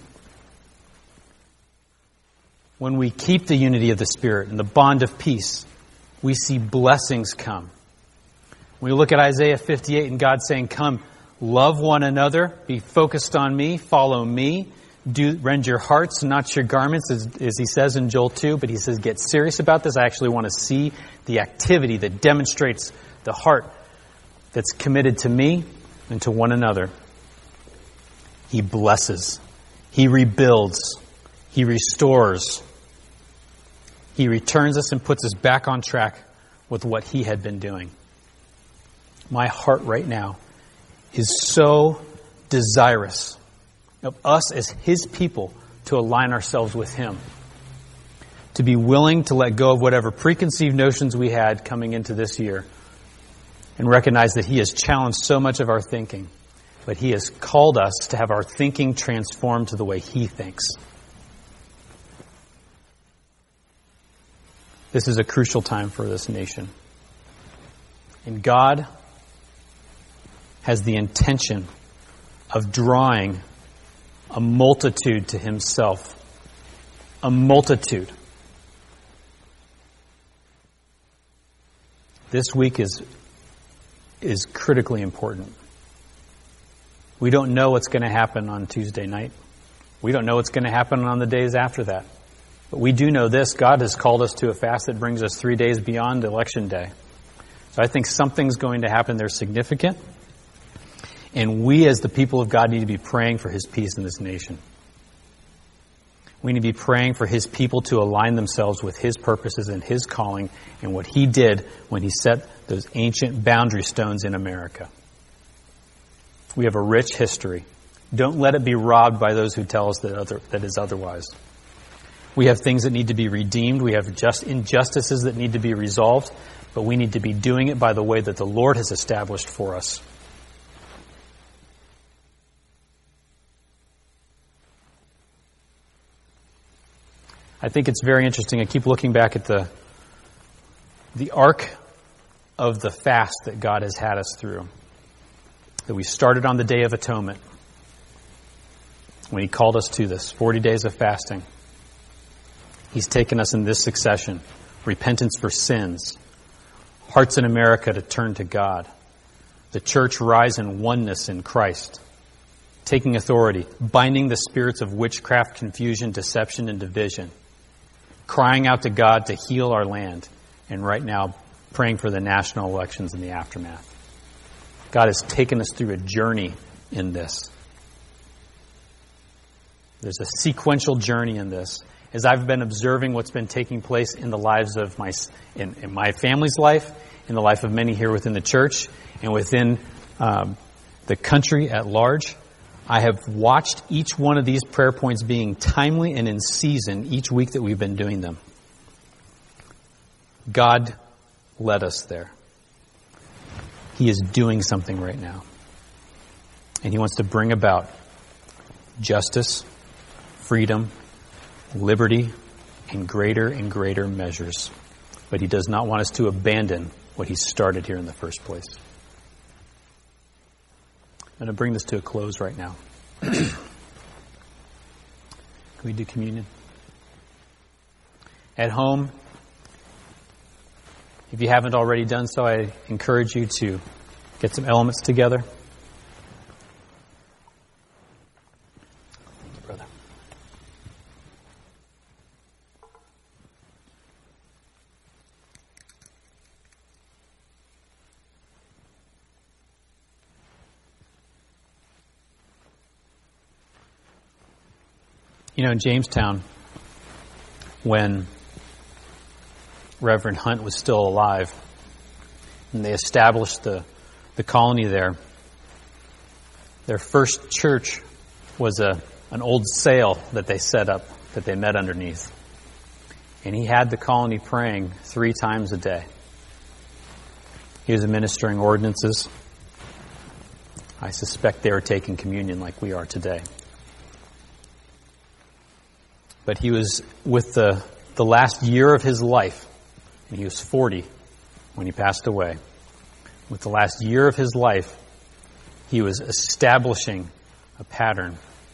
When we keep the unity of the Spirit and the bond of peace, we see blessings come. When we look at Isaiah 58 and God saying, come, love one another, be focused on me, follow me, rend your hearts, not your garments, as He says in Joel 2, but He says, get serious about this. I actually want to see the activity that demonstrates the heart that's committed to me and to one another. He blesses. He rebuilds. He restores. He returns us and puts us back on track with what He had been doing. My heart right now is so desirous of us as His people to align ourselves with Him. To be willing to let go of whatever preconceived notions we had coming into this year and recognize that He has challenged so much of our thinking, but He has called us to have our thinking transformed to the way He thinks. This is a crucial time for this nation. And God has the intention of drawing a multitude to Himself. A multitude. This week is critically important. We don't know what's going to happen on Tuesday night. We don't know what's going to happen on the days after that. But we do know this: God has called us to a fast that brings us 3 days beyond Election Day. So I think something's going to happen there significant. And we as the people of God need to be praying for His peace in this nation. We need to be praying for His people to align themselves with His purposes and His calling and what He did when He set those ancient boundary stones in America. We have a rich history. Don't let it be robbed by those who tell us that is otherwise. We have things that need to be redeemed. We have just injustices that need to be resolved. But we need to be doing it by the way that the Lord has established for us. I think it's very interesting. I keep looking back at the arc of the fast that God has had us through. That we started on the Day of Atonement, when He called us to this, 40 days of fasting. He's taken us in this succession: repentance for sins, hearts in America to turn to God, the church rise in oneness in Christ, taking authority, binding the spirits of witchcraft, confusion, deception, and division, crying out to God to heal our land, and right now praying for the national elections in the aftermath. God has taken us through a journey in this. There's a sequential journey in this. As I've been observing what's been taking place in the lives of in my family's life, in the life of many here within the church, and within the country at large, I have watched each one of these prayer points being timely and in season each week that we've been doing them. God led us there. He is doing something right now. And He wants to bring about justice, freedom, liberty in greater and greater measures. But He does not want us to abandon what He started here in the first place. I'm going to bring this to a close right now. Can we do communion? At home, if you haven't already done so, I encourage you to get some elements together. Thank you, brother. In Jamestown, when Reverend Hunt was still alive, and they established the colony there, their first church was an old sail that they set up, that they met underneath. And he had the colony praying 3 times a day. He was administering ordinances. I suspect they were taking communion like we are today. But he was with the last year of his life, and he was 40 when he passed away. With the last year of his life, he was establishing a pattern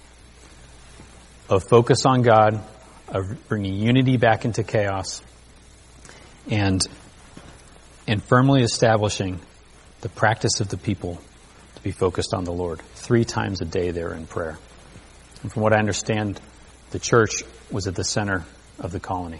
of focus on God, of bringing unity back into chaos, and firmly establishing the practice of the people to be focused on the Lord. 3 times a day they were in prayer. And from what I understand, the church was at the center of the colony.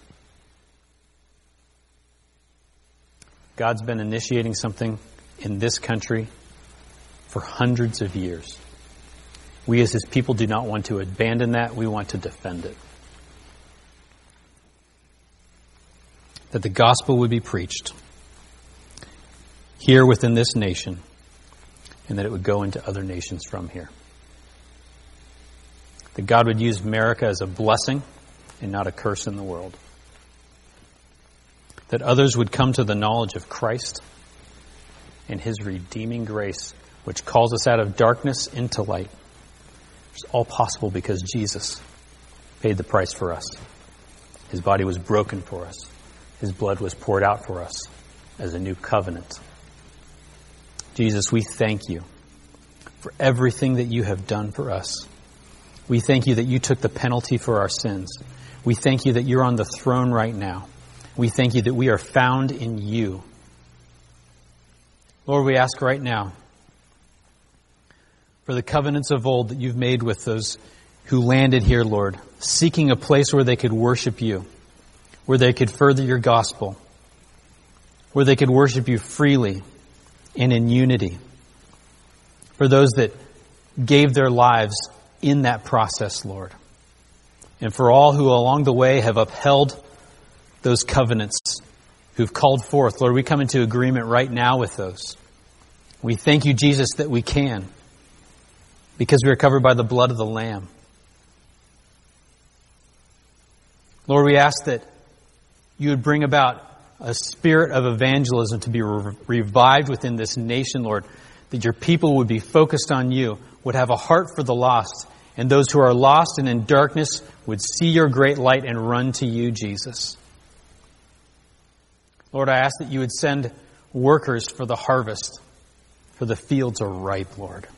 God's been initiating something in this country for hundreds of years. We as His people do not want to abandon that. We want to defend it. That the gospel would be preached here within this nation, and that it would go into other nations from here. That God would use America as a blessing and not a curse in the world. That others would come to the knowledge of Christ and His redeeming grace, which calls us out of darkness into light. It's all possible because Jesus paid the price for us. His body was broken for us. His blood was poured out for us as a new covenant. Jesus, we thank you for everything that you have done for us. We thank you that you took the penalty for our sins. We thank you that you're on the throne right now. We thank you that we are found in you. Lord, we ask right now for the covenants of old that you've made with those who landed here, Lord, seeking a place where they could worship you, where they could further your gospel, where they could worship you freely and in unity. For those that gave their lives in that process, Lord. And for all who along the way have upheld those covenants, who've called forth, Lord, we come into agreement right now with those. We thank you, Jesus, that we can, because we are covered by the blood of the Lamb. Lord, we ask that you would bring about a spirit of evangelism to be revived within this nation, Lord, that your people would be focused on you, would have a heart for the lost, and those who are lost and in darkness would see your great light and run to you, Jesus. Lord, I ask that you would send workers for the harvest, for the fields are ripe, Lord.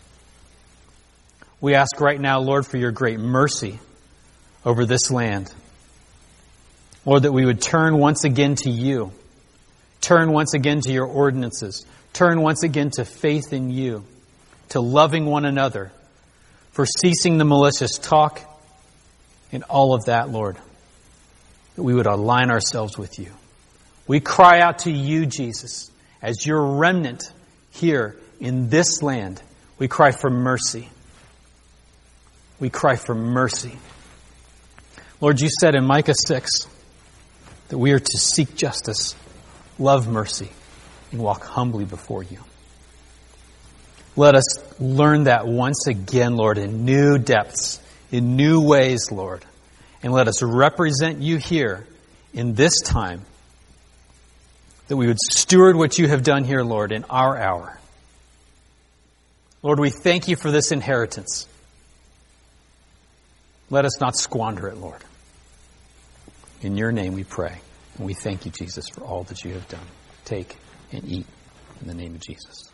We ask right now, Lord, for your great mercy over this land. Lord, that we would turn once again to you, turn once again to your ordinances, turn once again to faith in you, to loving one another, for ceasing the malicious talk, and all of that, Lord, that we would align ourselves with you. We cry out to you, Jesus, as your remnant here in this land. We cry for mercy. We cry for mercy. Lord, you said in Micah 6 that we are to seek justice, love mercy, and walk humbly before you. Let us learn that once again, Lord, in new depths, in new ways, Lord. And let us represent you here in this time, that we would steward what you have done here, Lord, in our hour. Lord, we thank you for this inheritance. Let us not squander it, Lord. In your name we pray. And we thank you, Jesus, for all that you have done. Take and eat in the name of Jesus.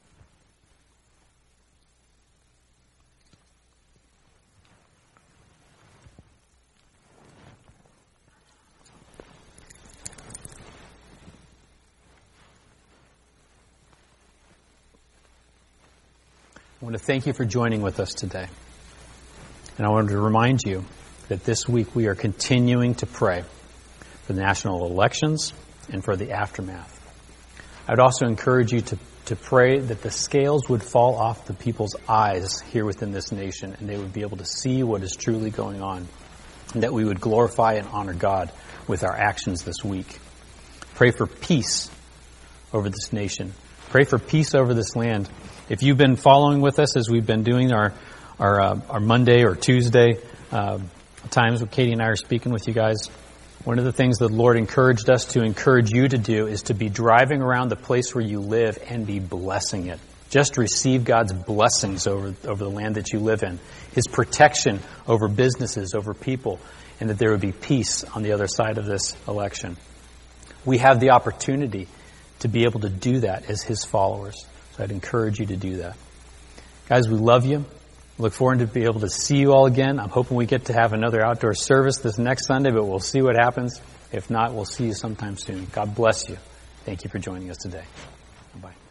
I want to thank you for joining with us today. And I want to remind you that this week we are continuing to pray for the national elections and for the aftermath. I'd also encourage you to to pray that the scales would fall off the people's eyes here within this nation, and they would be able to see what is truly going on, and that we would glorify and honor God with our actions this week. Pray for peace over this nation. Pray for peace over this land. If you've been following with us as we've been doing our Monday or Tuesday times when Katie and I are speaking with you guys, one of the things that the Lord encouraged us to encourage you to do is to be driving around the place where you live and be blessing it. Just receive God's blessings over the land that you live in, His protection over businesses, over people, and that there would be peace on the other side of this election. We have the opportunity to be able to do that as His followers. So I'd encourage you to do that. Guys, we love you. Look forward to be able to see you all again. I'm hoping we get to have another outdoor service this next Sunday, but we'll see what happens. If not, we'll see you sometime soon. God bless you. Thank you for joining us today. Bye-bye.